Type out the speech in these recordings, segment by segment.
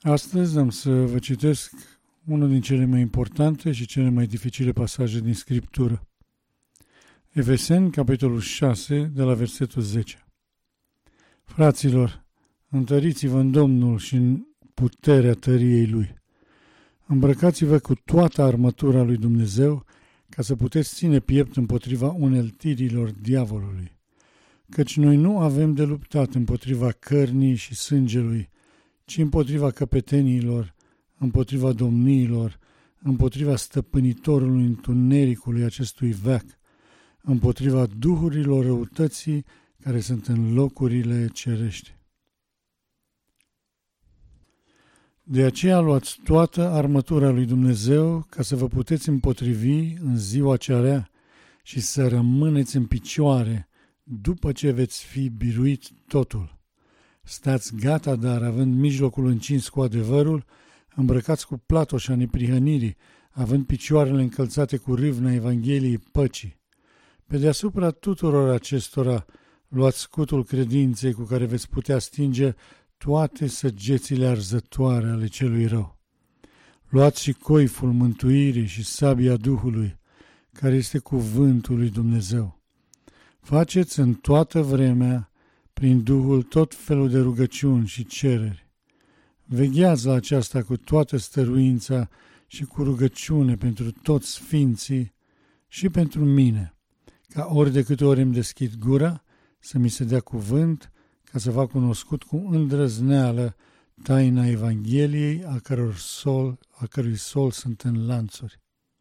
Astăzi am să vă citesc unul din cele mai importante și cele mai dificile pasaje din Scriptură. Efeseni, capitolul 6, de la versetul 10. Fraților, întăriți-vă în Domnul și în puterea tăriei Lui. Îmbrăcați-vă cu toată armătura lui Dumnezeu, ca să puteți ține piept împotriva uneltirilor diavolului. Căci noi nu avem de luptat împotriva cărnii și sângelui, ci împotriva căpetenilor, împotriva domniilor, împotriva stăpânitorului întunericului acestui veac, împotriva duhurilor răutății care sunt în locurile cerești. De aceea luați toată armătura lui Dumnezeu ca să vă puteți împotrivi în ziua cea rea și să rămâneți în picioare după ce veți fi biruit totul. Stați gata, dar având mijlocul încins cu adevărul, îmbrăcați cu platoșa neprihănirii, având picioarele încălțate cu râvna Evangheliei păcii. Pe deasupra tuturor acestora, luați scutul credinței cu care veți putea stinge toate săgețile arzătoare ale celui rău. Luați și coiful mântuirii și sabia Duhului, care este cuvântul lui Dumnezeu. Faceți în toată vremea, prin Duhul, tot felul de rugăciuni și cereri. Vegheați la aceasta cu toată stăruința și cu rugăciune pentru toți sfinții și pentru mine, ca ori de câte ori îmi deschid gura, să mi se dea cuvânt, ca să fac cunoscut cu îndrăzneală taina Evangheliei, a cărui sol sunt în lanțuri.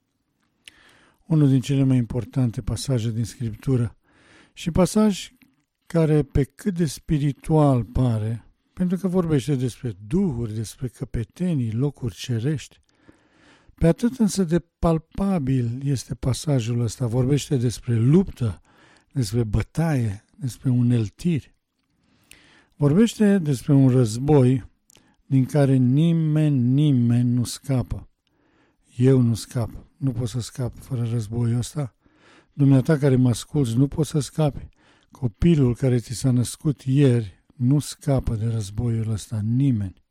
Unul din cele mai importante pasaje din Scriptură și pasaj care pe cât de spiritual pare, pentru că vorbește despre duhuri, despre căpetenii, locuri cerești, pe atât însă de palpabil este pasajul ăsta, vorbește despre luptă, despre bătaie, despre uneltiri. Vorbește despre un război din care nimeni nu scapă. Eu nu scap, nu pot să scap fără războiul ăsta. Dumneata care mă asculți nu poți să scapi. Copilul care ți s-a născut ieri nu scapă de războiul ăsta, nimeni.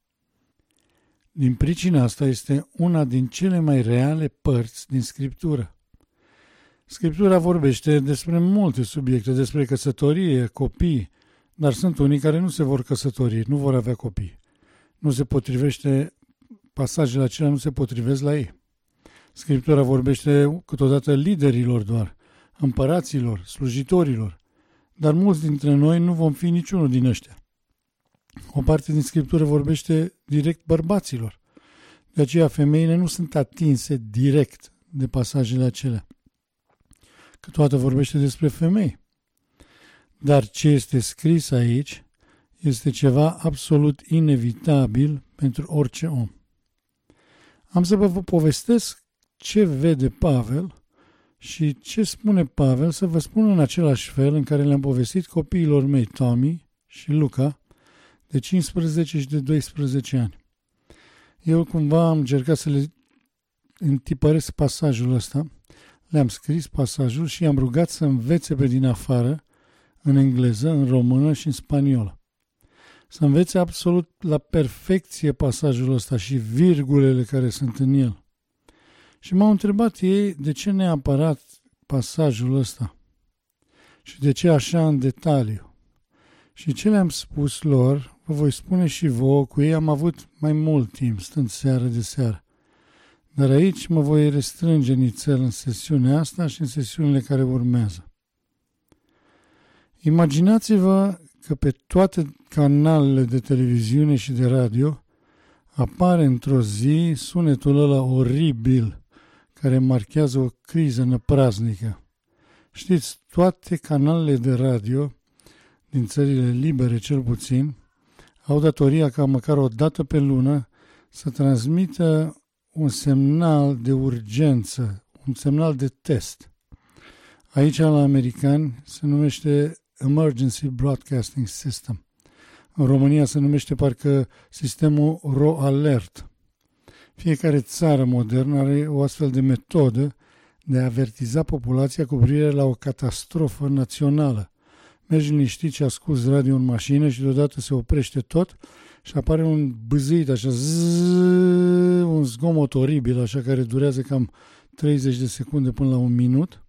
Din pricina asta este una din cele mai reale părți din Scriptură. Scriptura vorbește despre multe subiecte, despre căsătorie, copii, dar sunt unii care nu se vor căsători, nu vor avea copii. Nu se potrivește, pasajele acelea nu se potrivesc la ei. Scriptura vorbește câteodată liderilor doar, împăraților, slujitorilor, dar mulți dintre noi nu vom fi niciunul din ăștia. O parte din Scriptură vorbește direct bărbaților. De aceea femeile nu sunt atinse direct de pasajele acelea. Câteodată vorbește despre femei. Dar ce este scris aici este ceva absolut inevitabil pentru orice om. Am să vă povestesc ce vede Pavel și ce spune Pavel, să vă spun în același fel în care le-am povestit copiilor mei, Tommy și Luca, de 15 și de 12 ani. Eu cumva am încercat să le întipăresc pasajul ăsta, le-am scris pasajul și i-am rugat să învețe pe din afară, în engleză, în română și în spaniolă. Să învețe absolut la perfecție pasajul ăsta și virgulele care sunt în el. Și m-au întrebat ei de ce neapărat pasajul ăsta și de ce așa în detaliu. Și ce le-am spus lor, vă voi spune și vouă, cu ei am avut mai mult timp, stând seară de seară. Dar aici mă voi restrânge nițel în sesiunea asta și în sesiunile care urmează. Imaginați-vă că pe toate canalele de televiziune și de radio apare într-o zi sunetul ăla oribil care marchează o criză năpraznică. Știți, toate canalele de radio, din țările libere cel puțin, au datoria ca măcar o dată pe lună să transmită un semnal de urgență, un semnal de test. Aici, la americani, se numește Emergency Broadcasting System. În România se numește parcă sistemul RO-Alert. Fiecare țară modernă are o astfel de metodă de a avertiza populația cu privire la o catastrofă națională. Mergi liniștit și asculți radio în mașină și deodată se oprește tot și apare un bâzâit, așa, un zgomot oribil, așa, care durează cam 30 de secunde până la un minut.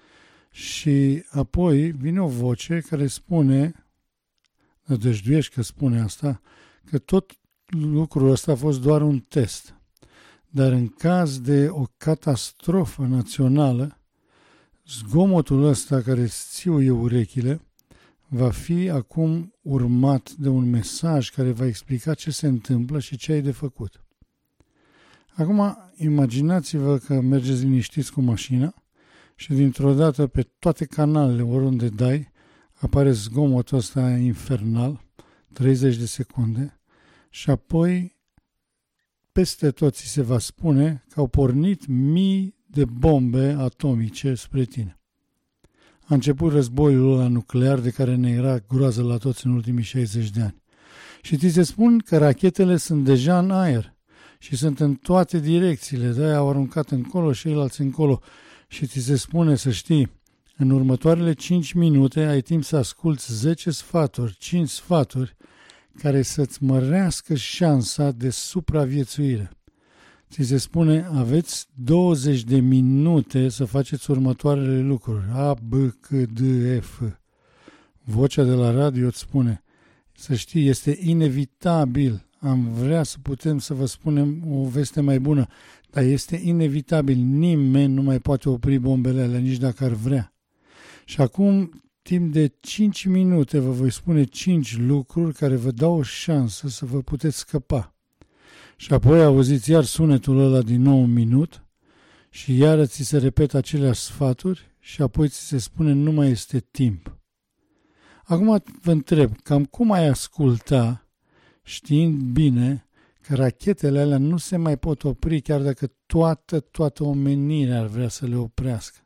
Și apoi vine o voce care spune, nădăjduiești că spune asta, că tot lucrul ăsta a fost doar un test. Dar în caz de o catastrofă națională, zgomotul ăsta care îți țiuie urechile va fi acum urmat de un mesaj care va explica ce se întâmplă și ce ai de făcut. Acum, imaginați-vă că mergeți liniștiți cu mașina și dintr-o dată pe toate canalele, oriunde dai, apare zgomotul ăsta infernal, 30 de secunde, și apoi peste tot ți se va spune că au pornit mii de bombe atomice spre tine. A început războiul ăla nuclear de care ne era groază la toți în ultimii 60 de ani. Și ți se spun că rachetele sunt deja în aer și sunt în toate direcțiile, de-aia au aruncat încolo și ceilalți încolo. Și ți se spune să știi, în următoarele 5 minute ai timp să asculți 10 sfaturi, 5 sfaturi, care să-ți mărească șansa de supraviețuire. Ți se spune, aveți 20 de minute să faceți următoarele lucruri. A, B, C, D, E, F. Vocea de la radio îți spune, să știi, este inevitabil. Am vrea să putem să vă spunem o veste mai bună, dar este inevitabil. Nimeni nu mai poate opri bombele alea, nici dacă ar vrea. Și acum, timp de 5 minute, vă voi spune 5 lucruri care vă dau o șansă să vă puteți scăpa. Și apoi auziți iar sunetul ăla din nou un minut și iară ți se repetă aceleași sfaturi și apoi ți se spune nu mai este timp. Acum vă întreb, cam cum ai asculta știind bine că rachetele alea nu se mai pot opri chiar dacă toată omenirea ar vrea să le oprească?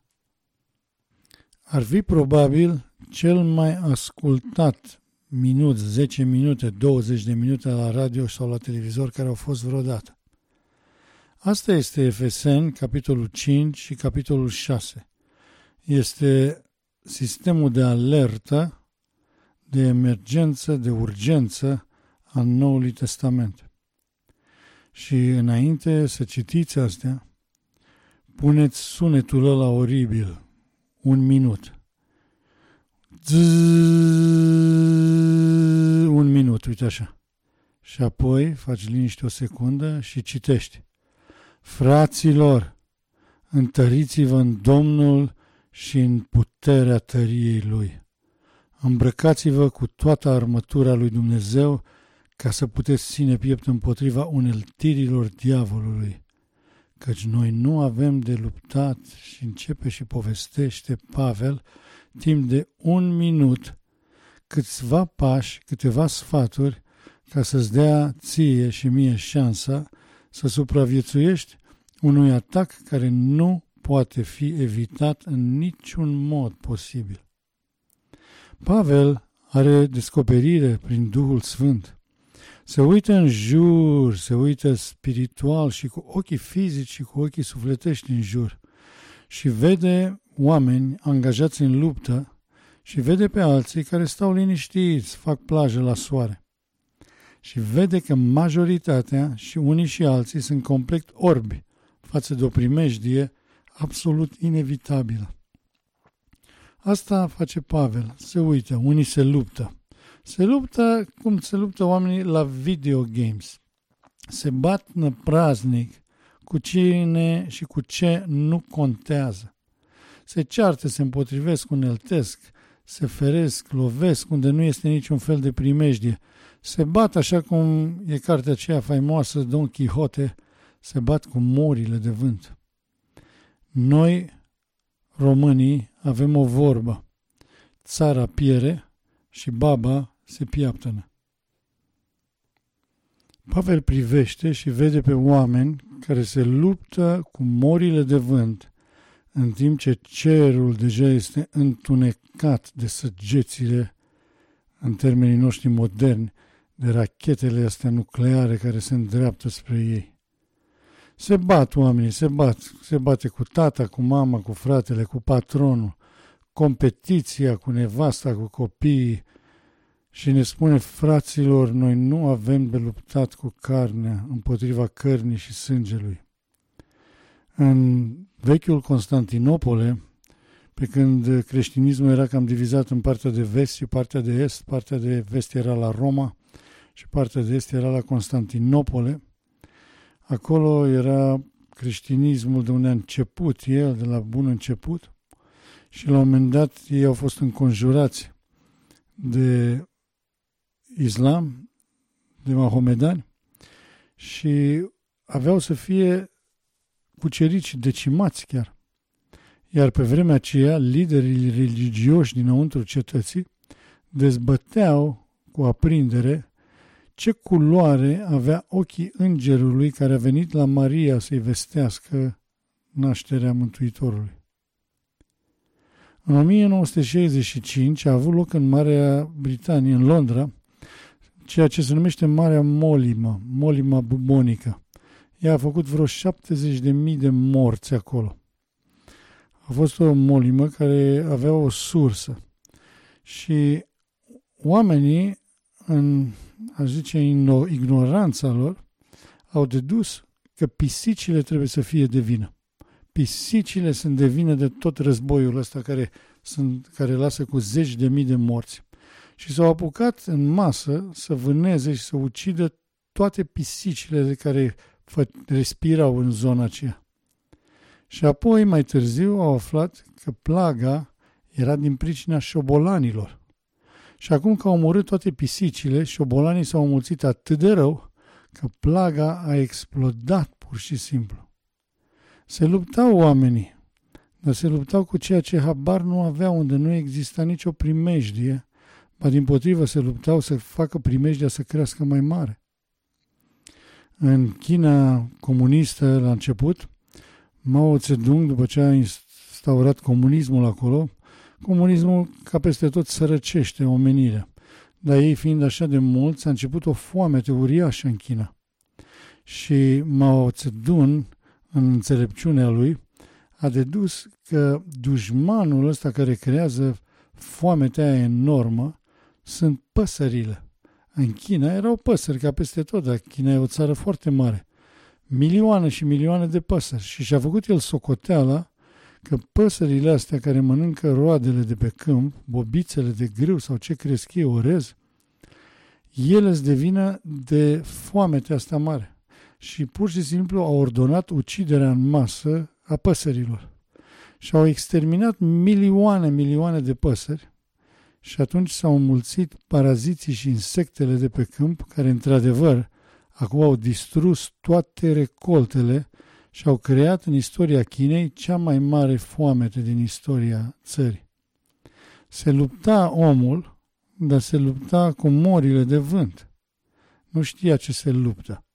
Ar fi probabil cel mai ascultat minut, 10 minute, 20 de minute la radio sau la televizor care au fost vreodată. Asta este Efeseni, capitolul 5 și capitolul 6. Este sistemul de alertă, de emergență, de urgență al Noului Testament. Și înainte să citiți astea, puneți sunetul ăla oribil, un minut. Un minut, uite așa. Și apoi faci liniște o secundă și citești. Fraților, întăriți-vă în Domnul și în puterea tăriei Lui. Îmbrăcați-vă cu toată armătura lui Dumnezeu ca să puteți ține piept împotriva uneltirilor diavolului. Căci noi nu avem de luptat, și începe și povestește Pavel timp de un minut câțiva pași, câteva sfaturi ca să-ți dea ție și mie șansa să supraviețuiești unui atac care nu poate fi evitat în niciun mod posibil. Pavel are descoperire prin Duhul Sfânt. Se uită în jur, se uită spiritual și cu ochii fizici și cu ochii sufletești în jur și vede oameni angajați în luptă și vede pe alții care stau liniștiți, fac plajă la soare. Și vede că majoritatea și unii și alții sunt complet orbi față de o primejdie absolut inevitabilă. Asta face Pavel, se uită, unii se luptă. Se luptă cum se luptă oamenii la video games. Se bat năpraznic cu cine și cu ce nu contează. Se ceartă, se împotrivesc, uneltesc, se feresc, lovesc unde nu este niciun fel de primejdie. Se bat așa cum e cartea aceea faimoasă Don Quixote, se bat cu morile de vânt. Noi, românii, avem o vorbă. Țara piere și baba se piaptănă. Pavel privește și vede pe oameni care se luptă cu morile de vânt, în timp ce cerul deja este întunecat de săgețile, în termenii noștri moderni, de rachetele astea nucleare care se îndreaptă spre ei. Se bat oamenii, se bate cu tata, cu mama, cu fratele, cu patronul, competiția cu nevasta, cu copiii și ne spune: fraților, noi nu avem de luptat cu carnea împotriva cărnii și sângelui. În vechiul Constantinopole, pe când creștinismul era cam divizat în partea de vest și partea de est, partea de vest era la Roma și partea de est era la Constantinopole, acolo era creștinismul de unde a început el, de la bun început, și la un moment dat ei au fost înconjurați de islam, de mahomedani, și aveau să fie cuceriți și decimați chiar. Iar pe vremea aceea, liderii religioși dinăuntru cetății dezbăteau cu aprindere ce culoare avea ochii îngerului care a venit la Maria să-i vestească nașterea Mântuitorului. În 1965 a avut loc în Marea Britanie, în Londra, ceea ce se numește Marea Molima bubonică. Ea a făcut vreo 70.000 de morți acolo. A fost o molimă care avea o sursă și oamenii, aș zice, ignoranța lor, au dedus că pisicile trebuie să fie de vină. Pisicile sunt de vină de tot războiul ăsta care lasă cu 10.000 de morți. Și s-au apucat în masă să vâneze și să ucidă toate pisicile de care respirau în zona aceea. Și apoi, mai târziu, au aflat că plaga era din pricina șobolanilor. Și acum că au omorât toate pisicile, șobolanii s-au înmulțit atât de rău că plaga a explodat pur și simplu. Se luptau oamenii, dar se luptau cu ceea ce habar nu aveau, unde nu exista nicio primejdie, ba dimpotrivă se luptau să facă primejdia să crească mai mare. În China comunistă, la început, Mao Zedong, după ce a instaurat comunismul acolo, comunismul ca peste tot sărăcește omenirea. Dar ei fiind așa de mulți, a început o foamete uriașă în China. Și Mao Zedong, în înțelepciunea lui, a dedus că dușmanul ăsta care creează foametea aia enormă sunt păsările. În China erau păsări ca peste tot, dar China e o țară foarte mare. Milioane și milioane de păsări. Și și-a făcut el socoteala că păsările astea care mănâncă roadele de pe câmp, bobițele de grâu sau ce cresc ei, orez, ele îți devină de foametea asta mare. Și pur și simplu au ordonat uciderea în masă a păsărilor. Și au exterminat milioane de păsări. Și atunci s-au înmulțit paraziții și insectele de pe câmp, care într-adevăr acum au distrus toate recoltele și au creat în istoria Chinei cea mai mare foamete din istoria țării. Se lupta omul, dar se lupta cu morile de vânt. Nu știa ce se luptă.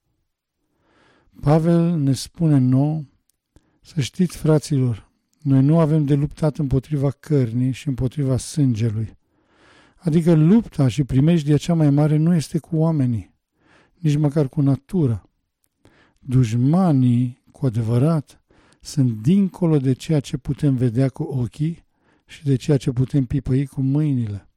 Pavel ne spune nouă: să știți, fraților, noi nu avem de luptat împotriva cărnii și împotriva sângelui. Adică lupta și primejdia cea mai mare nu este cu oamenii, nici măcar cu natura. Dușmanii, cu adevărat, sunt dincolo de ceea ce putem vedea cu ochii și de ceea ce putem pipăi cu mâinile.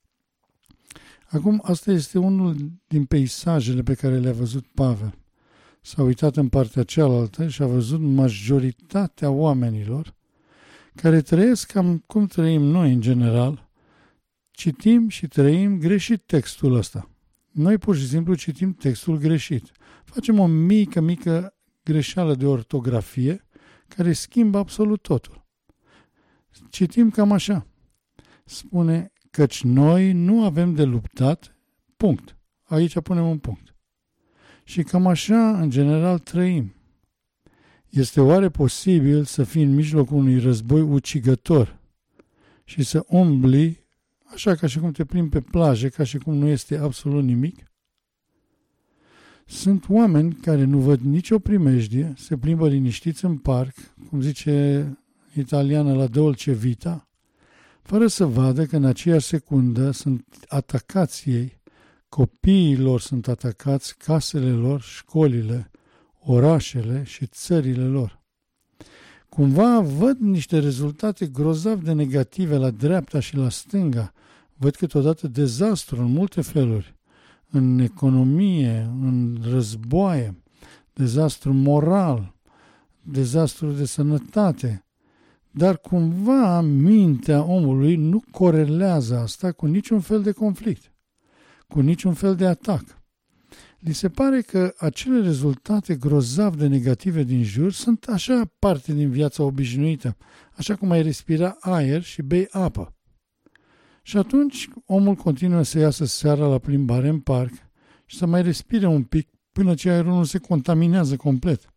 Acum, asta este unul din peisajele pe care le-a văzut Pavel. S-a uitat în partea cealaltă și a văzut majoritatea oamenilor care trăiesc cam cum trăim noi în general. Citim și trăim greșit textul ăsta. Noi pur și simplu citim textul greșit. Facem o mică greșeală de ortografie care schimbă absolut totul. Citim cam așa. Spune: căci noi nu avem de luptat, punct. Aici punem un punct. Și cam așa, în general, trăim. Este oare posibil să fii în mijlocul unui război ucigător și să umbli așa ca și cum te plimbi pe plajă, ca și cum nu este absolut nimic? Sunt oameni care nu văd nicio primejdie, se plimbă liniștiți în parc, cum zice italiana la Dolce Vita, fără să vadă că în aceeași secundă sunt atacați ei, copiii lor sunt atacați, casele lor, școlile, orașele și țările lor. Cumva văd niște rezultate grozav de negative la dreapta și la stânga. Văd câteodată dezastru în multe feluri, în economie, în războaie, dezastru moral, dezastru de sănătate. Dar cumva mintea omului nu corelează asta cu niciun fel de conflict, cu niciun fel de atac. Li se pare că acele rezultate grozav de negative din jur sunt așa parte din viața obișnuită, așa cum ai respira aer și bei apă. Și atunci omul continuă să iasă seara la plimbare în parc și să mai respire un pic până ce aerul nu se contaminează complet.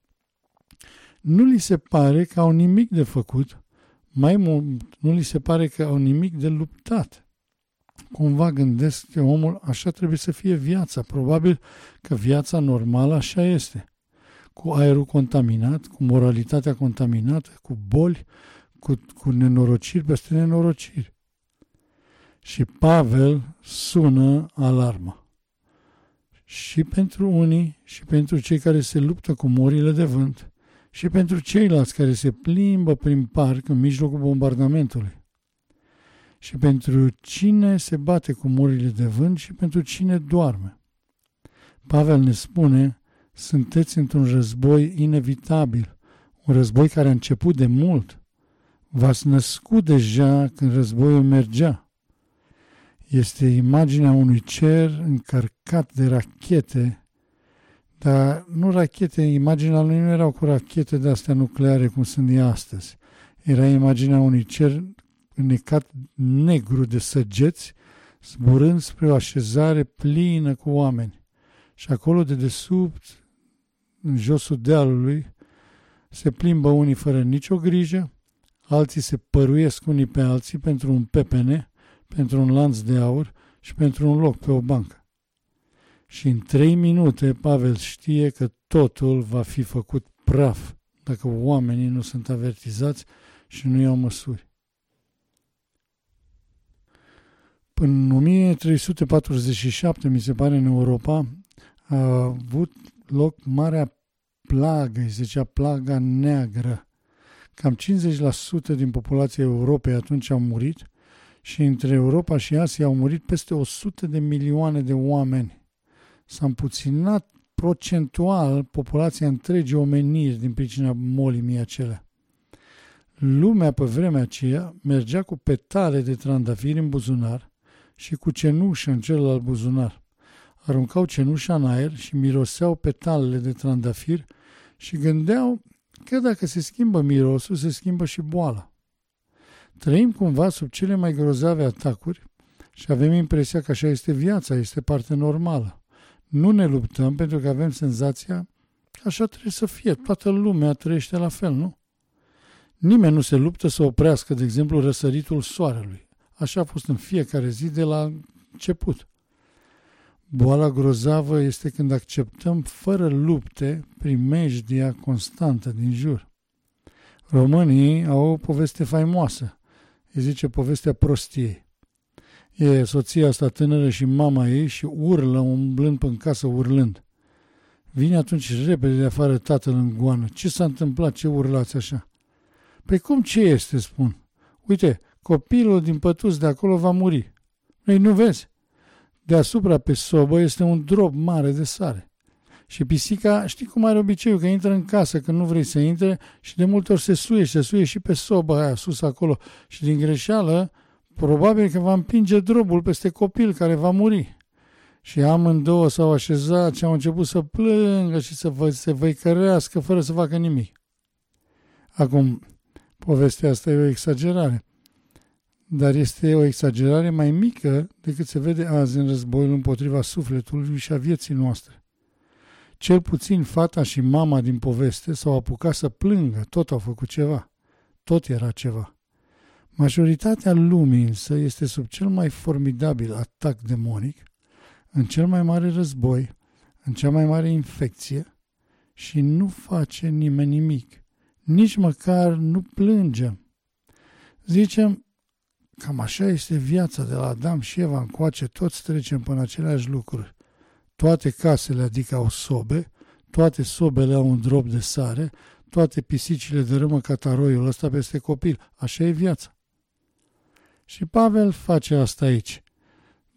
Nu li se pare că au nimic de făcut, mai mult nu li se pare că au nimic de luptat. Cumva gândesc că omul așa trebuie să fie viața. Probabil că viața normală așa este. Cu aerul contaminat, cu moralitatea contaminată, cu boli, cu nenorociri peste nenorociri. Și Pavel sună alarmă. Și pentru unii, și pentru cei care se luptă cu morile de vânt, și pentru ceilalți care se plimbă prin parc în mijlocul bombardamentului. Și pentru cine se bate cu morile de vânt și pentru cine doarme. Pavel ne spune, sunteți într-un război inevitabil, un război care a început de mult. V-ați născut deja când războiul mergea. Este imaginea unui cer încărcat de rachete, dar nu rachete, imaginea lui nu erau cu rachete de-astea nucleare cum sunt astăzi. Era imaginea unui cer înnecat negru de săgeți, zburând spre o așezare plină cu oameni. Și acolo de desubt, în josul dealului, se plimbă unii fără nicio grijă, alții se păruiesc unii pe alții pentru un pepene, pentru un lanț de aur și pentru un loc pe o bancă. Și în 3 minute Pavel știe că totul va fi făcut praf dacă oamenii nu sunt avertizați și nu iau măsuri. În 1347, mi se pare, în Europa, a avut loc marea plagă, se zicea plaga neagră. Cam 50% din populația Europei atunci au murit și între Europa și Asia au murit peste 100 de milioane de oameni. S-a împuținat procentual populația întregii omeniri din pricina molimii acelea. Lumea pe vremea aceea mergea cu petale de trandafiri în buzunar și cu cenușă în celălalt buzunar. Aruncau cenușa în aer și miroseau petalele de trandafir și gândeau că dacă se schimbă mirosul, se schimbă și boala. Trăim cumva sub cele mai grozave atacuri și avem impresia că așa este viața, este parte normală. Nu ne luptăm pentru că avem senzația că așa trebuie să fie. Toată lumea trăiește la fel, nu? Nimeni nu se luptă să oprească, de exemplu, răsăritul soarelui. Așa a fost în fiecare zi de la început. Boala grozavă este când acceptăm fără lupte primejdia constantă din jur. Românii au o poveste faimoasă. Îi zice povestea prostiei. E soția asta tânără și mama ei și urlă umblând pe-n casă urlând. Vine atunci repede de afară tatăl în goană. Ce s-a întâmplat? Ce urlați așa? Păi cum ce este, spun? Uite, copilul din pătus de acolo va muri. Ei, nu vezi? Deasupra pe sobă este un drop mare de sare. Și pisica, știi cum are obiceiul, că intră în casă când nu vrei să intre și de multe ori se suie și pe sobă aia sus acolo și din greșeală probabil că va împinge drobul peste copil care va muri. Și amândouă s-au așezat și au început să plângă și să se văicărească fără să facă nimic. Acum, povestea asta e o exagerare. Dar este o exagerare mai mică decât se vede azi în războiul împotriva sufletului și a vieții noastre. Cel puțin fata și mama din poveste s-au apucat să plângă, tot au făcut ceva. Tot era ceva. Majoritatea lumii însă este sub cel mai formidabil atac demonic, în cel mai mare război, în cea mai mare infecție și nu face nimeni nimic. Nici măcar nu plângem. Zicem, cam așa este viața de la Adam și Eva încoace, toți trecem până aceleași lucruri. Toate casele, adică au sobe, toate sobele au un drop de sare, toate pisicile dărâmă cataroiul ăsta peste copil. Așa e viața. Și Pavel face asta aici.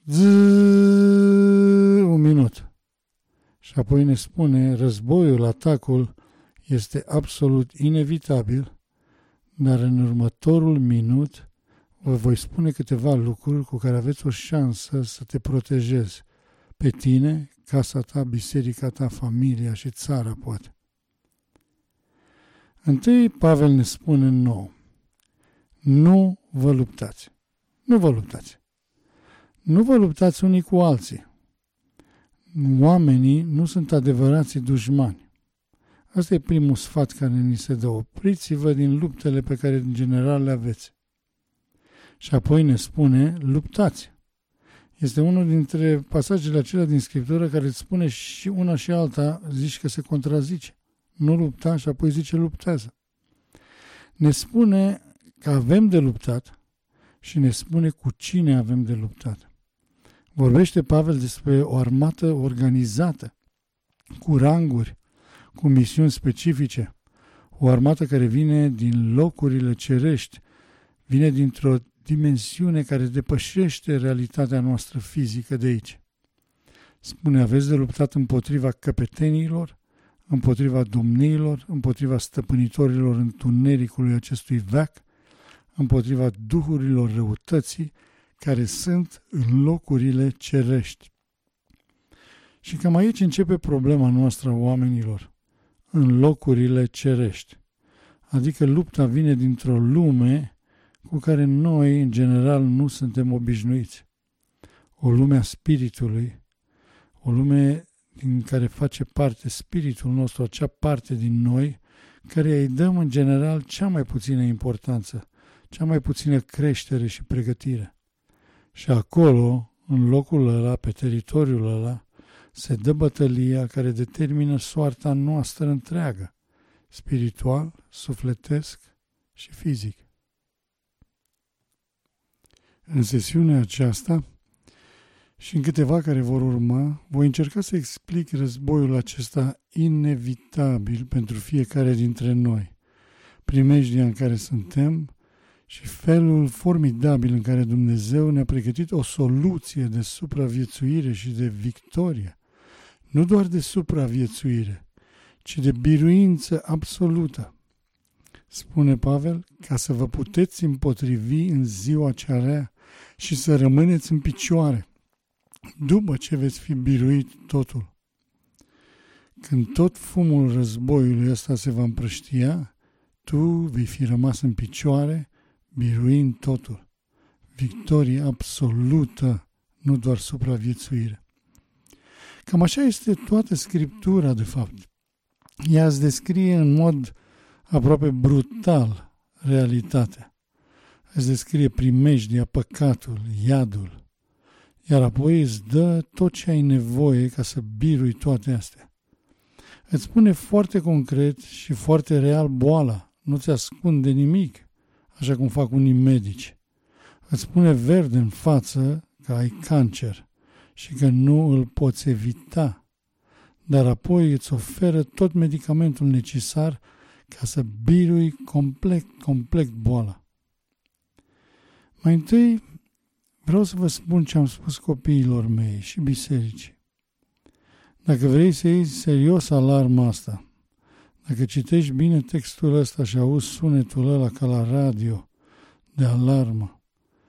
un minut. Și apoi ne spune, războiul, atacul este absolut inevitabil, dar în următorul minut vă voi spune câteva lucruri cu care aveți o șansă să te protejezi pe tine, casa ta, biserica ta, familia și țara, poate. Întâi Pavel ne spune nou, nu vă luptați. Nu vă luptați. Nu vă luptați unii cu alții. Oamenii nu sunt adevărații dușmani. Asta e primul sfat care ni se dă. Opriți-vă din luptele pe care în general le aveți. Și apoi ne spune, luptați. Este unul dintre pasajele acelea din Scriptură care îți spune și una și alta, zici că se contrazice. Nu lupta și apoi zice luptează. Ne spune că avem de luptat și ne spune cu cine avem de luptat. Vorbește Pavel despre o armată organizată, cu ranguri, cu misiuni specifice, o armată care vine din locurile cerești, vine dintr-o dimensiune care depășește realitatea noastră fizică de aici. Spune, aveți de luptat împotriva căpetenilor, împotriva domniilor, împotriva stăpânitorilor întunericului acestui veac, împotriva duhurilor răutății care sunt în locurile cerești. Și cam aici începe problema noastră a oamenilor, în locurile cerești. Adică lupta vine dintr-o lume cu care noi, în general, nu suntem obișnuiți. O lume a spiritului, o lume din care face parte spiritul nostru, acea parte din noi, care îi dăm, în general, cea mai puțină importanță, cea mai puțină creștere și pregătire. Și acolo, în locul ăla, pe teritoriul ăla, se dă bătălia care determină soarta noastră întreagă, spiritual, sufletesc și fizic. În sesiunea aceasta și în câteva care vor urma, voi încerca să explic războiul acesta inevitabil pentru fiecare dintre noi, primejdia în care suntem și felul formidabil în care Dumnezeu ne-a pregătit o soluție de supraviețuire și de victorie. Nu doar de supraviețuire, ci de biruință absolută. Spune Pavel, ca să vă puteți împotrivi în ziua cea rea și să rămâneți în picioare, după ce veți fi biruit totul. Când tot fumul războiului ăsta se va împrăștia, tu vei fi rămas în picioare, biruind totul. Victorie absolută, nu doar supraviețuire. Cam așa este toată Scriptura, de fapt. Ea îți descrie în mod aproape brutal realitatea. Îți descrie primejdia, păcatul, iadul, iar apoi îți dă tot ce ai nevoie ca să birui toate astea. Îți spune foarte concret și foarte real boala, nu ți ascunde nimic, așa cum fac unii medici. Îți spune verde în față că ai cancer și că nu îl poți evita, dar apoi îți oferă tot medicamentul necesar ca să birui complet boala. Mai întâi vreau să vă spun ce am spus copiilor mei și bisericii. Dacă vrei să iei serios alarma asta, dacă citești bine textul ăsta și auzi sunetul ăla ca la radio de alarmă,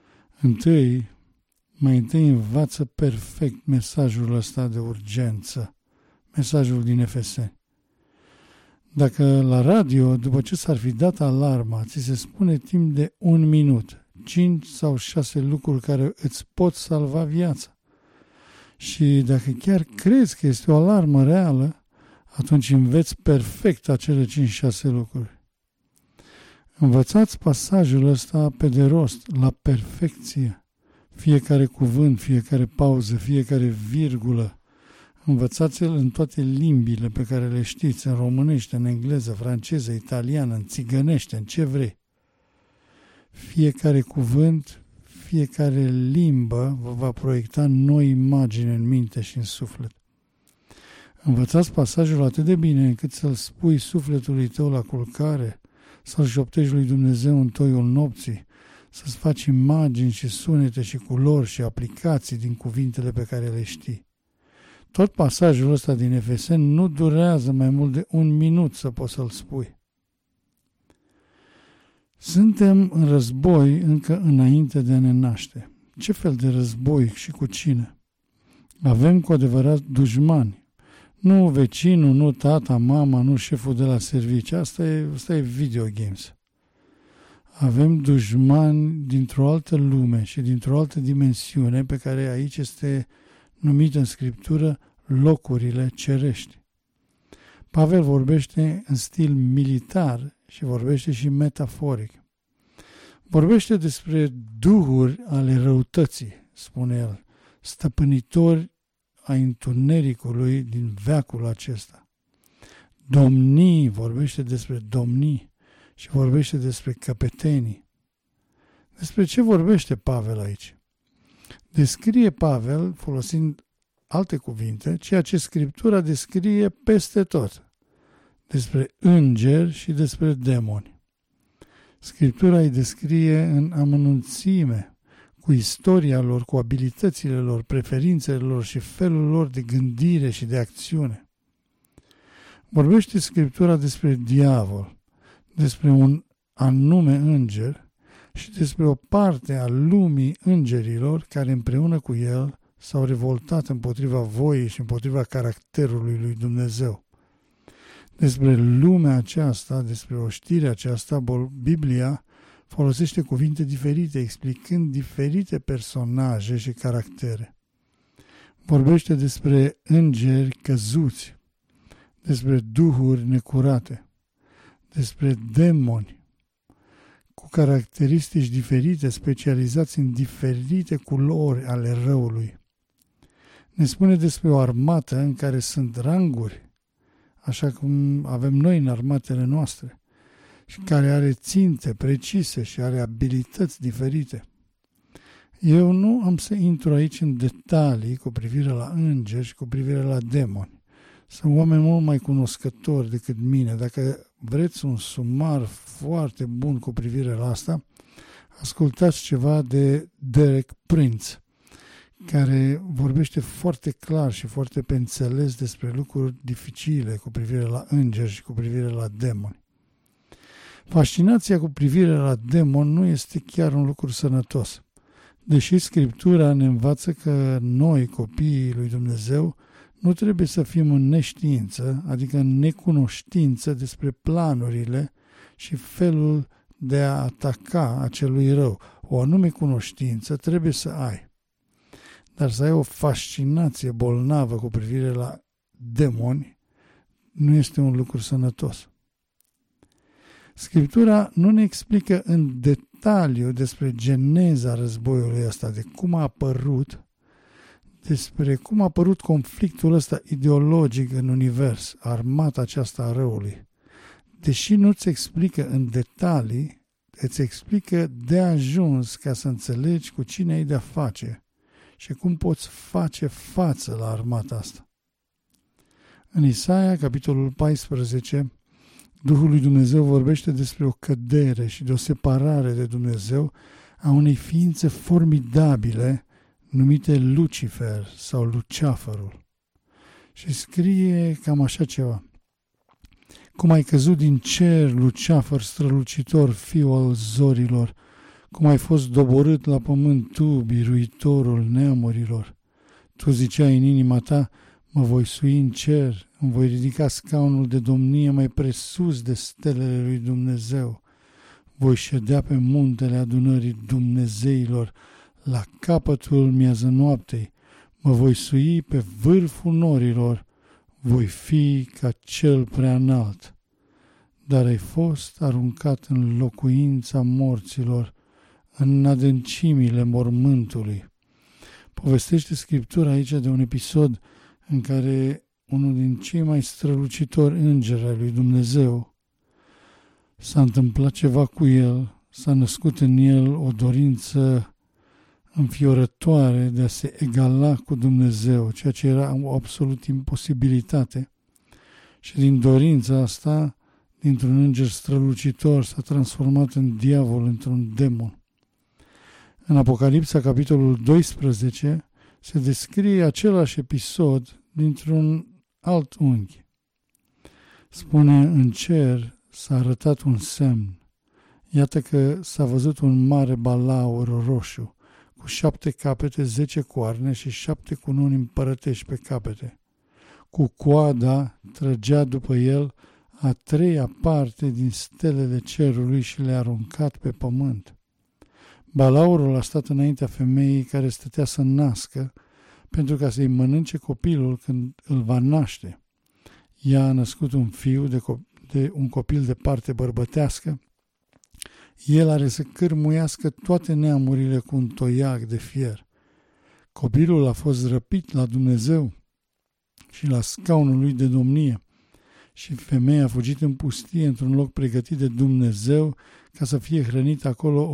mai întâi învață perfect mesajul ăsta de urgență, mesajul din Efeseni. Dacă la radio, după ce s-ar fi dat alarma, ți se spune timp de 1 minut, 5 sau 6 lucruri care îți pot salva viața, și dacă chiar crezi că este o alarmă reală, atunci înveți perfect acele 5-6 lucruri. Învățați pasajul ăsta pe de rost, la perfecție. Fiecare cuvânt, fiecare pauză, fiecare virgulă. Învățați-l în toate limbile pe care le știți, în românește, în engleză, franceză, italiană, în țigănește, în ce vrei. Fiecare cuvânt, fiecare limbă vă va proiecta noi imagini în minte și în suflet. Învățați pasajul atât de bine încât să-l spui sufletului tău la culcare, să-l șoptești lui Dumnezeu în toiul nopții, să-ți faci imagini și sunete și culori și aplicații din cuvintele pe care le știi. Tot pasajul ăsta din Efeseni nu durează mai mult de 1 minut să poți să-l spui. Suntem în război încă înainte de a ne naște. Ce fel de război și cu cine? Avem cu adevărat dușmani. Nu vecinul, nu tata, mama, nu șeful de la serviciu. Asta e video games. Avem dușmani dintr-o altă lume și dintr-o altă dimensiune pe care aici este numită în Scriptură locurile cerești. Pavel vorbește în stil militar și vorbește și metaforic. Vorbește despre duhuri ale răutății, spune el, stăpânitori ai întunericului din veacul acesta. Domnii, vorbește despre domnii și vorbește despre căpetenii. Despre ce vorbește Pavel aici? Descrie Pavel, folosind alte cuvinte, ceea ce Scriptura descrie peste tot, despre îngeri și despre demoni. Scriptura îi descrie în amănunțime, cu istoria lor, cu abilitățile lor, preferințele lor și felul lor de gândire și de acțiune. Vorbește Scriptura despre diavol, despre un anume înger și despre o parte a lumii îngerilor care împreună cu el s-au revoltat împotriva voii și împotriva caracterului lui Dumnezeu. Despre lumea aceasta, despre oștirea aceasta, Biblia folosește cuvinte diferite, explicând diferite personaje și caractere. Vorbește despre îngeri căzuți, despre duhuri necurate, despre demoni, cu caracteristici diferite, specializați în diferite culori ale răului. Ne spune despre o armată în care sunt ranguri, așa cum avem noi în armatele noastre, și care are ținte precise și are abilități diferite. Eu nu am să intru aici în detalii cu privire la îngeri și cu privire la demoni. Sunt oameni mult mai cunoscători decât mine. Dacă vreți un sumar foarte bun cu privire la asta, ascultați ceva de Derek Prince, care vorbește foarte clar și foarte pe înțeles despre lucruri dificile cu privire la îngeri și cu privire la demoni. Fascinația cu privire la demoni nu este chiar un lucru sănătos. Deși Scriptura ne învață că noi, copiii lui Dumnezeu, nu trebuie să fim în neștiință, adică în necunoștință despre planurile și felul de a ataca acelui rău. O anume cunoștință trebuie să ai. Dar să ai o fascinație bolnavă cu privire la demoni nu este un lucru sănătos. Scriptura nu ne explică în detaliu despre geneza războiului ăsta, de cum a apărut, despre cum a apărut conflictul ăsta ideologic în univers, armata aceasta a răului. Deși nu-ți explică în detalii, îți explică de ajuns ca să înțelegi cu cine ai de-a face și cum poți face față la armata asta. În Isaia, capitolul 14, Duhul lui Dumnezeu vorbește despre o cădere și de o separare de Dumnezeu a unei ființe formidabile numite Lucifer sau Luceafărul. Și scrie cam așa ceva. Cum ai căzut din cer, Luceafăr strălucitor, fiul al zorilor, cum ai fost doborât la pământ tu, biruitorul neamurilor. Tu ziceai în inima ta, mă voi sui în cer, îmi voi ridica scaunul de domnie mai presus de stelele lui Dumnezeu. Voi ședea pe muntele adunării Dumnezeilor, la capătul miază noaptei, mă voi sui pe vârful norilor, voi fi ca cel prea înalt. Dar ai fost aruncat în locuința morților, în adâncimile mormântului. Povestește Scriptura aici de un episod în care unul din cei mai strălucitori îngeri ai lui Dumnezeu s-a întâmplat ceva cu el, s-a născut în el o dorință înfiorătoare de a se egala cu Dumnezeu, ceea ce era o absolut imposibilitate. Și din dorința asta, dintr-un înger strălucitor, s-a transformat în diavol, într-un demon. În Apocalipsa, capitolul 12, se descrie același episod dintr-un alt unghi. Spune, în cer s-a arătat un semn. Iată că s-a văzut un mare balaur roșu, cu 7 capete, 10 coarne și 7 cununi împărătești pe capete. Cu coada trăgea după el a 3-a parte din stelele cerului și le-a aruncat pe pământ. Balaurul a stat înaintea femeii care stătea să nască, pentru ca să-i mănânce copilul când îl va naște. Ea a născut un fiu de un copil de parte bărbătească. El are să cârmuiască toate neamurile cu un toiag de fier. Copilul a fost răpit la Dumnezeu și la scaunul lui de domnie și femeia a fugit în pustie într-un loc pregătit de Dumnezeu ca să fie hrănită acolo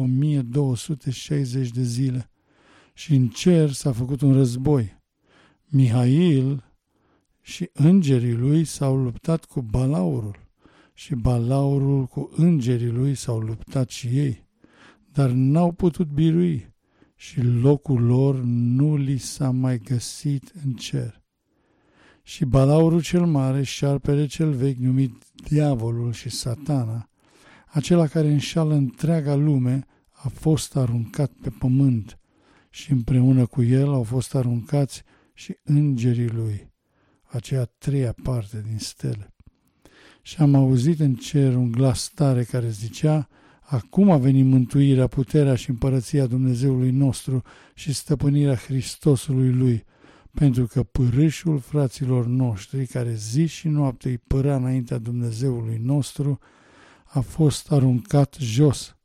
1260 de zile. Și în cer s-a făcut un război. Mihail și îngerii lui s-au luptat cu balaurul și balaurul cu îngerii lui s-au luptat și ei, dar n-au putut birui și locul lor nu li s-a mai găsit în cer. Și balaurul cel mare, șarpele cel vechi numit Diavolul și Satana, acela care înșală întreaga lume, a fost aruncat pe pământ și împreună cu el au fost aruncați și îngerii lui, aceea 3-a parte din stele. Și am auzit în cer un glas tare care zicea, acum a venit mântuirea, puterea și împărăția Dumnezeului nostru și stăpânirea Hristosului lui, pentru că pârâșul fraților noștri, care zi și noapte îi părea înaintea Dumnezeului nostru, a fost aruncat jos.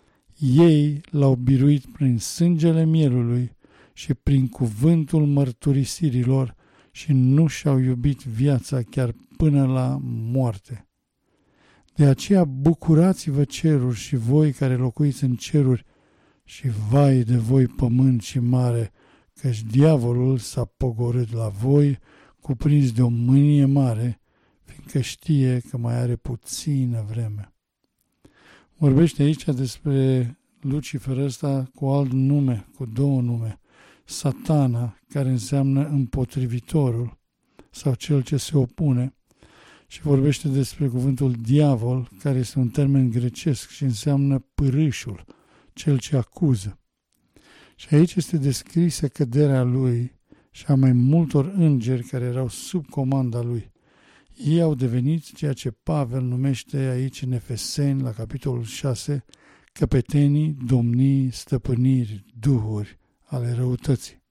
Ei l-au biruit prin sângele mielului și prin cuvântul mărturisirilor și nu și-au iubit viața chiar până la moarte. De aceea bucurați-vă ceruri și voi care locuiți în ceruri și vai de voi pământ și mare, căci diavolul s-a pogorât la voi, cuprins de o mânie mare, fiindcă știe că mai are puțină vreme. Vorbește aici despre Lucifer ăsta cu alt nume, cu 2 nume. Satana, care înseamnă împotrivitorul sau cel ce se opune, și vorbește despre cuvântul diavol, care este un termen grecesc și înseamnă pârâșul, cel ce acuză. Și aici este descrisă căderea lui și a mai multor îngeri care erau sub comanda lui. Ei au devenit ceea ce Pavel numește aici în Efeseni, la capitolul 6, căpetenii, domnii, stăpâniri, duhuri ale răutății.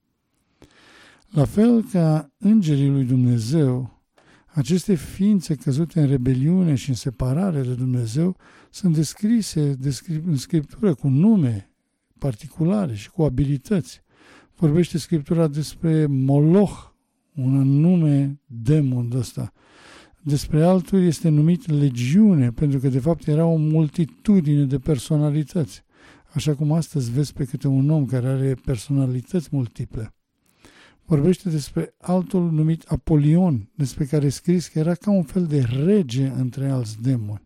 La fel ca îngerii lui Dumnezeu, aceste ființe căzute în rebeliune și în separare de Dumnezeu sunt descrise în Scriptură cu nume particulare și cu abilități. Vorbește Scriptura despre Moloch, un anume demon ăsta. Despre altul este numit legiune, pentru că de fapt era o multitudine de personalități. Așa cum astăzi vezi pe câte un om care are personalități multiple. Vorbește despre altul numit Apolion, despre care e scris că era ca un fel de rege între alți demoni.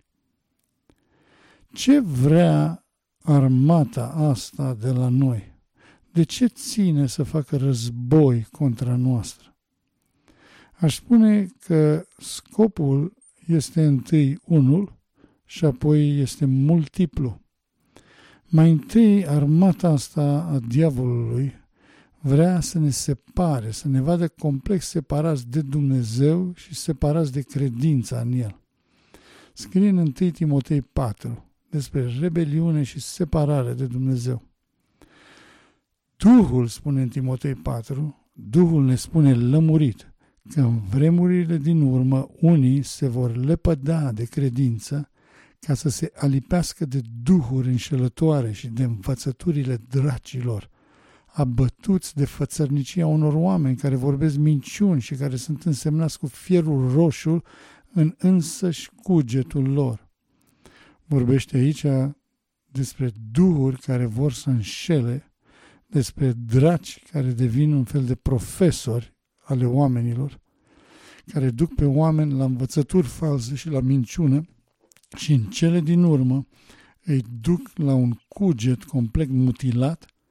Ce vrea armata asta de la noi? De ce ține să facă război contra noastră? Aș spune că scopul este întâi unul și apoi este multiplu. Mai întâi, armata asta a diavolului vrea să ne separe, să ne vadă complex separați de Dumnezeu și separați de credința în El. Scrie în 1 Timotei 4 despre rebeliune și separare de Dumnezeu. Duhul, spune în Timotei 4, Duhul ne spune lămurit că în vremurile din urmă unii se vor lepăda de credință ca să se alipească de duhuri înșelătoare și de învățăturile dracilor, abătuți de fățărnicia unor oameni care vorbesc minciuni și care sunt însemnați cu fierul roșu în însăși cugetul lor. Vorbește aici despre duhuri care vor să înșele, despre draci care devin un fel de profesori ale oamenilor, care duc pe oameni la învățături false și la minciună și în cele din urmă îi duc la un cuget complet mutilat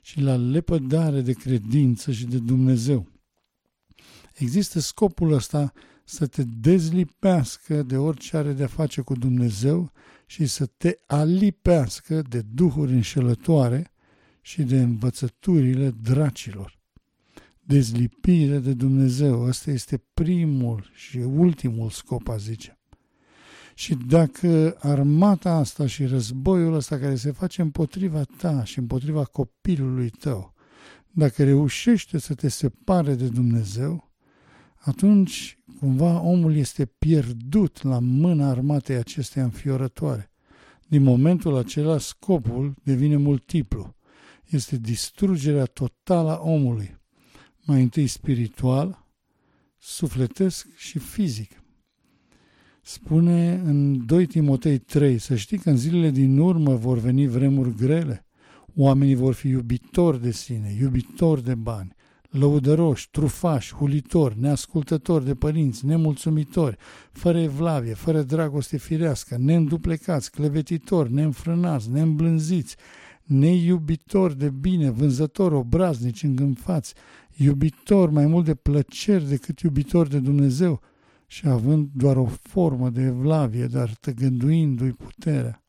și la lepădare de credință și de Dumnezeu. Există scopul ăsta să te dezlipească de orice are de-a face cu Dumnezeu și să te alipească de duhuri înșelătoare și de învățăturile dracilor. Dezlipire de Dumnezeu, ăsta este primul și ultimul scop, a zice. Și dacă armata asta și războiul ăsta care se face împotriva ta și împotriva copilului tău, dacă reușește să te separe de Dumnezeu, atunci cumva omul este pierdut la mâna armatei acesteia înfiorătoare. Din momentul acela, scopul devine multiplu. Este distrugerea totală a omului, mai întâi spiritual, sufletesc și fizic. Spune în 2 Timotei 3, să știi că în zilele din urmă vor veni vremuri grele. Oamenii vor fi iubitori de sine, iubitori de bani, lăudăroși, trufași, hulitori, neascultători de părinți, nemulțumitori, fără evlavie, fără dragoste firească, neînduplecați, clevetitori, neînfrânați, neîmblânziți, neiubitori de bine, vânzători, obraznici, îngânfați, iubitori mai mult de plăceri decât iubitori de Dumnezeu și având doar o formă de evlavie, dar tăgăduindu-i puterea.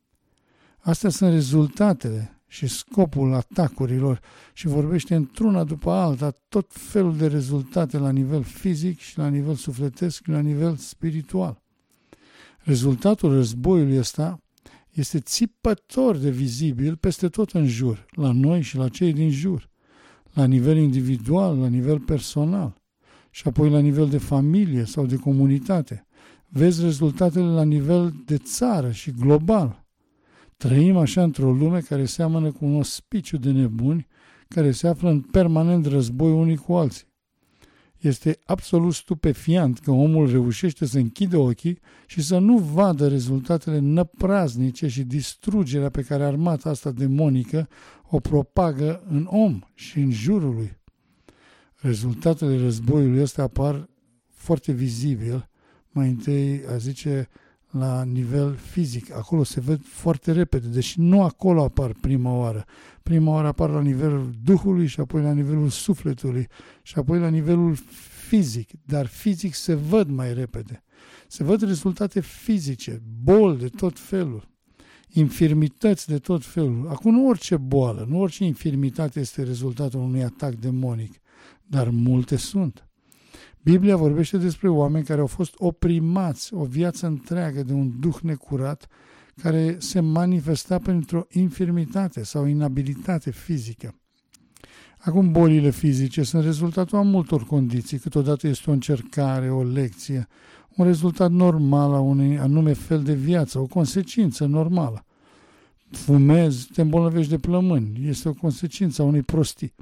Astea sunt rezultatele și scopul atacurilor și vorbește într-una după alta tot felul de rezultate la nivel fizic și la nivel sufletesc și la nivel spiritual. Rezultatul războiului ăsta este țipător de vizibil peste tot în jur, la noi și la cei din jur, la nivel individual, la nivel personal și apoi la nivel de familie sau de comunitate. Vezi rezultatele la nivel de țară și global. Trăim așa într-o lume care seamănă cu un ospiciu de nebuni care se află în permanent război unii cu alții. Este absolut stupefiant că omul reușește să închidă ochii și să nu vadă rezultatele năpraznice și distrugerea pe care armata asta demonică o propagă în om și în jurul lui. Rezultatele războiului ăsta apar foarte vizibil, mai întâi, a zice, la nivel fizic. Acolo se văd foarte repede, deși nu acolo apar prima oară. Prima oară apar la nivelul Duhului și apoi la nivelul sufletului și apoi la nivelul fizic, dar fizic se văd mai repede. Se văd rezultate fizice, boli de tot felul, infirmități de tot felul. Acum nu orice boală, nu orice infirmitate este rezultatul unui atac demonic, dar multe sunt. Biblia vorbește despre oameni care au fost oprimați o viață întreagă de un duh necurat care se manifesta printr-o infirmitate sau inabilitate fizică. Acum, bolile fizice sunt rezultatul a multor condiții, câteodată este o încercare, o lecție, un rezultat normal a unui anume fel de viață, o consecință normală. Fumezi, te îmbolnăvești de plămâni, este o consecință a unei prostii.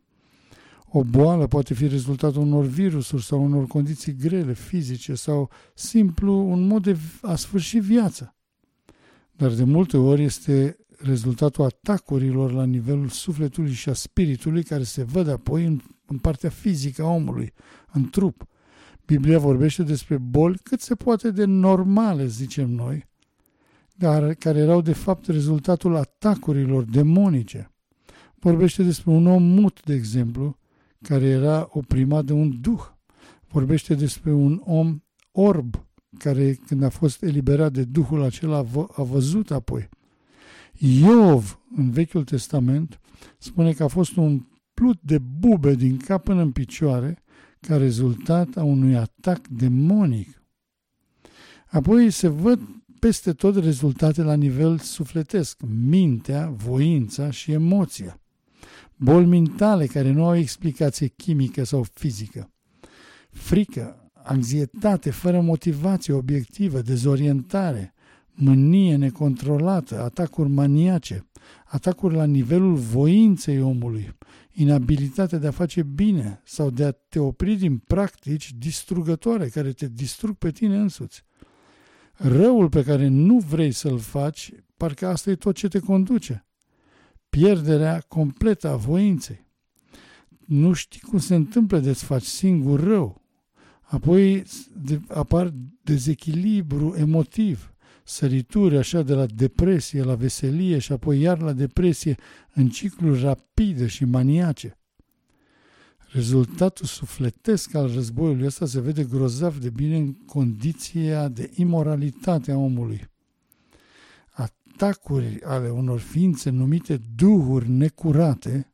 O boală poate fi rezultatul unor virusuri sau unor condiții grele, fizice sau simplu un mod de a sfârși viața. Dar de multe ori este rezultatul atacurilor la nivelul sufletului și a spiritului care se văd apoi în partea fizică a omului, în trup. Biblia vorbește despre boli cât se poate de normale, zicem noi, dar care erau de fapt rezultatul atacurilor demonice. Vorbește despre un om mut, de exemplu, care era oprimat de un duh. Vorbește despre un om orb, care când a fost eliberat de duhul acela a văzut apoi. Iov, în Vechiul Testament, spune că a fost umplut de bube din cap până în picioare ca rezultat a unui atac demonic. Apoi se văd peste tot rezultate la nivel sufletesc, mintea, voința și emoția. Boli mentale care nu au explicație chimică sau fizică. Frică, anxietate fără motivație obiectivă, dezorientare, mânie necontrolată, atacuri maniace, atacuri la nivelul voinței omului, inabilitatea de a face bine sau de a te opri din practici distrugătoare care te distrug pe tine însuți. Răul pe care nu vrei să-l faci, parcă asta e tot ce te conduce. Pierderea completă a voinței. Nu știi cum se întâmplă de-ți faci singur rău. Apoi apar dezechilibru emotiv sărituri așa de la depresie la veselie și apoi iar la depresie în cicluri rapide și maniace. Rezultatul sufletesc al războiului ăsta se vede grozav de bine în condiția de imoralitate a omului. Atacuri ale unor ființe numite duhuri necurate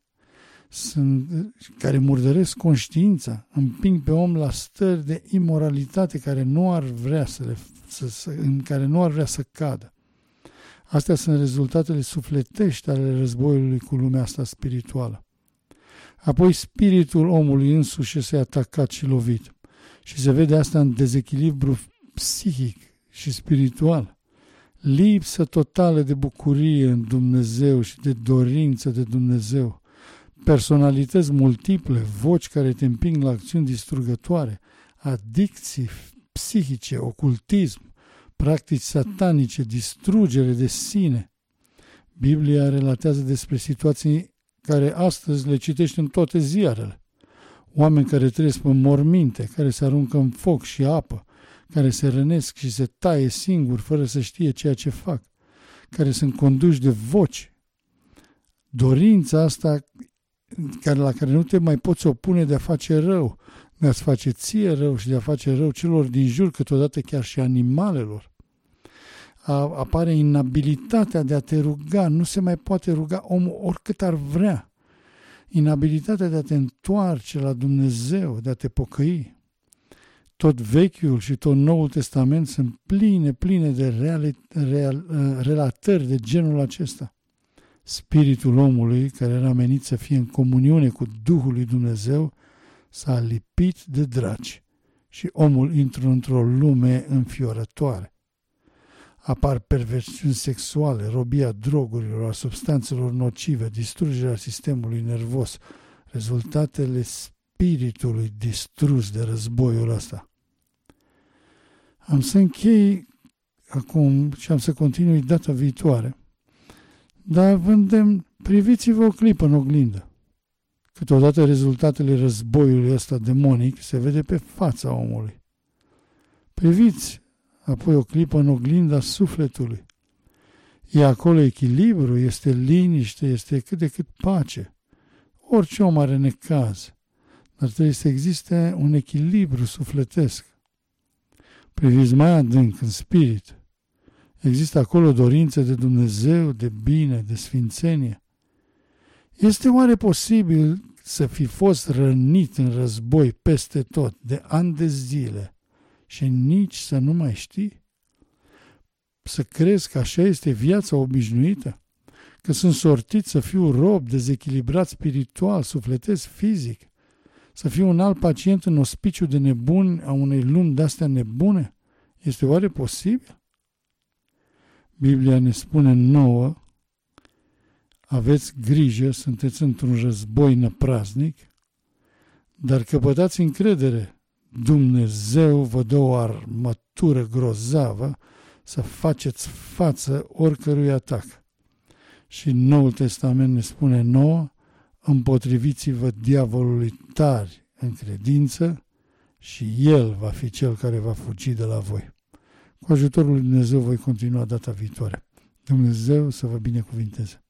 care murdăresc conștiința, împing pe om la stări de imoralitate care nu ar vrea în care nu ar vrea să cadă. Astea sunt rezultatele sufletești ale războiului cu lumea asta spirituală. Apoi spiritul omului însuși este atacat și lovit. Și se vede asta în dezechilibru psihic și spiritual. Lipsă totală de bucurie în Dumnezeu și de dorință de Dumnezeu. Personalități multiple, voci care te împing la acțiuni distrugătoare, adicții psihice, ocultism, practici satanice, distrugere de sine. Biblia relatează despre situații care astăzi le citești în toate ziarele. Oameni care trăiesc pe morminte, care se aruncă în foc și apă, care se rănesc și se taie singuri fără să știe ceea ce fac, care sunt conduși de voci. Dorința asta la care nu te mai poți opune de a face rău, de a-ți face ție rău și de a face rău celor din jur, câteodată chiar și animalelor. Apare inabilitatea de a te ruga, nu se mai poate ruga omul oricât ar vrea. Inabilitatea de a te întoarce la Dumnezeu, de a te pocăi. Tot Vechiul și tot Noul Testament sunt pline de relatări de genul acesta. Spiritul omului, care era menit să fie în comuniune cu Duhul lui Dumnezeu, s-a lipit de draci și omul intră într-o lume înfiorătoare. Apar perversiuni sexuale, robia drogurilor, a substanțelor nocive, distrugerea sistemului nervos, rezultatele spiritului distrus de războiul ăsta. Am să închei acum și am să continui data viitoare, dar vă îndemn, priviți-vă o clipă în oglindă. Câteodată rezultatele războiului ăsta demonic se vede pe fața omului. Priviți apoi o clipă în oglinda sufletului. E acolo echilibru, este liniște, este cât de cât pace. Orice om are necaz, dar trebuie să existe un echilibru sufletesc. Priviți mai adânc în spirit. Există acolo dorință de Dumnezeu, de bine, de sfințenie. Este oare posibil să fi fost rănit în război peste tot, de ani de zile, și nici să nu mai știi? Să crezi că așa este viața obișnuită? Că sunt sortit să fiu rob, dezechilibrat spiritual, sufletesc, fizic? Să fiu un alt pacient în ospiciu de nebuni a unei lumi de-astea nebune? Este oare posibil? Biblia ne spune nouă, aveți grijă, sunteți într-un război năpraznic, dar căpătați încredere. Dumnezeu vă dă o armătură grozavă să faceți față oricărui atac. Și Noul Testament ne spune nouă, împotriviți-vă diavolului tari în credință și el va fi cel care va fugi de la voi. Cu ajutorul lui Dumnezeu voi continua data viitoare. Dumnezeu să vă binecuvinteze.